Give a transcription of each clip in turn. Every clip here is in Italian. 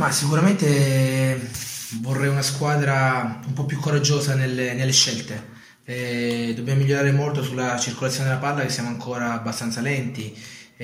Ma sicuramente vorrei una squadra un po' più coraggiosa nelle scelte. Dobbiamo migliorare molto sulla circolazione della palla, che siamo ancora abbastanza lenti.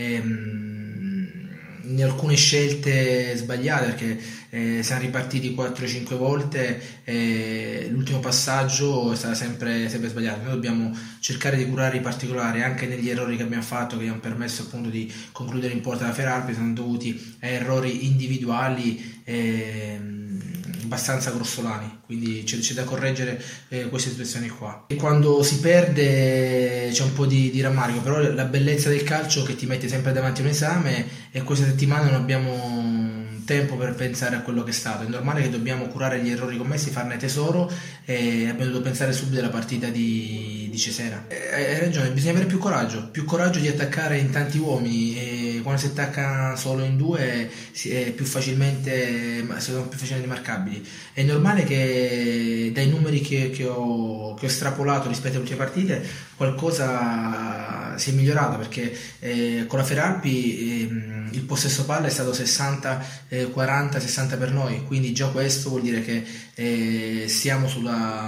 In alcune scelte sbagliate, perché siamo ripartiti 4-5 volte e l'ultimo passaggio è stato sempre sbagliato. Noi dobbiamo cercare di curare i particolari, anche negli errori che abbiamo fatto, che hanno permesso appunto di concludere in porta la Feralpi, sono dovuti a errori individuali abbastanza grossolani, quindi c'è da correggere queste situazioni qua. E quando si perde c'è un po' di rammarico, però la bellezza del calcio che ti mette sempre davanti a un esame, e questa settimana non abbiamo tempo per pensare a quello che è stato. È normale che dobbiamo curare gli errori commessi, farne tesoro, e abbiamo dovuto pensare subito alla partita di Cesena. Hai ragione, bisogna avere più coraggio di attaccare in tanti uomini, e quando si attacca solo in due sono più facilmente marcabili. È normale che dai numeri che ho estrapolato rispetto alle ultime partite qualcosa si è migliorato, perché con la Feralpi il possesso palla è stato 60-40-60 per noi, quindi già questo vuol dire che siamo su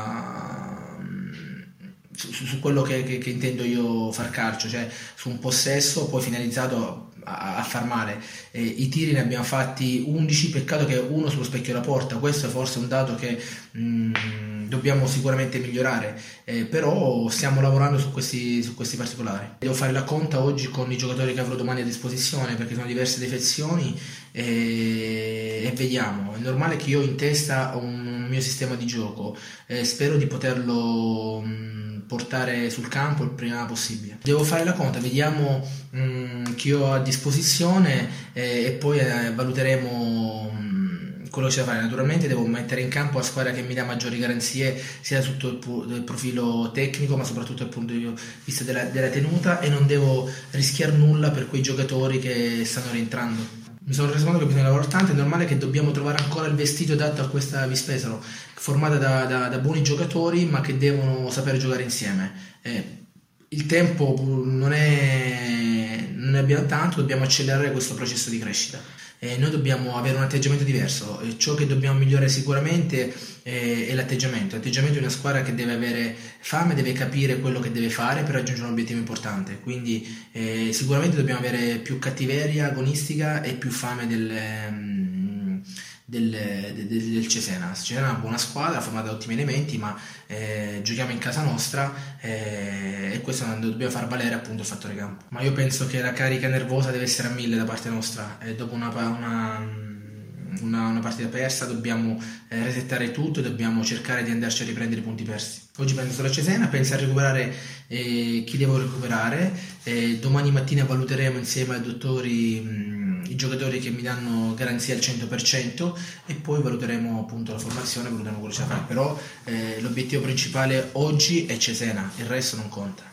quello che intendo io far calcio, cioè su un possesso poi finalizzato a far male. I tiri ne abbiamo fatti 11, peccato che uno sullo specchio della porta. Questo è forse un dato che dobbiamo sicuramente migliorare, però stiamo lavorando su questi particolari. Devo fare la conta oggi con i giocatori che avrò domani a disposizione, perché sono diverse defezioni, e vediamo. È normale che io ho in testa un mio sistema di gioco, spero di poterlo portare sul campo il prima possibile. Devo fare la conta, vediamo chi ho a disposizione, e poi valuteremo quello che c'è da fare. Naturalmente devo mettere in campo la squadra che mi dà maggiori garanzie, sia sotto il profilo tecnico, ma soprattutto dal punto di vista della tenuta, e non devo rischiare nulla per quei giocatori che stanno rientrando. Mi sono reso conto che bisogna lavorare tanto. È normale che dobbiamo trovare ancora il vestito adatto a questa Vispesaro, formata da buoni giocatori, ma che devono sapere giocare insieme. Il tempo non ne abbiamo tanto, dobbiamo accelerare questo processo di crescita. Noi dobbiamo avere un atteggiamento diverso. Ciò che dobbiamo migliorare sicuramente è l'atteggiamento. L'atteggiamento di una squadra che deve avere fame, deve capire quello che deve fare per raggiungere un obiettivo importante. Quindi sicuramente dobbiamo avere più cattiveria agonistica e più fame del Cesena. Cesena è una buona squadra formata da ottimi elementi, ma giochiamo in casa nostra, e questo dobbiamo far valere appunto il fattore campo. Ma io penso che la carica nervosa deve essere a 1000 da parte nostra, e dopo una partita persa dobbiamo resettare tutto, e dobbiamo cercare di andarci a riprendere i punti persi. Oggi penso sulla Cesena, penso a recuperare chi devo recuperare, domani mattina valuteremo insieme ai dottori i giocatori che mi danno garanzia al 100%, e poi valuteremo appunto la formazione, valuteremo quello che c'è da fare. Però l'obiettivo principale oggi è Cesena, il resto non conta.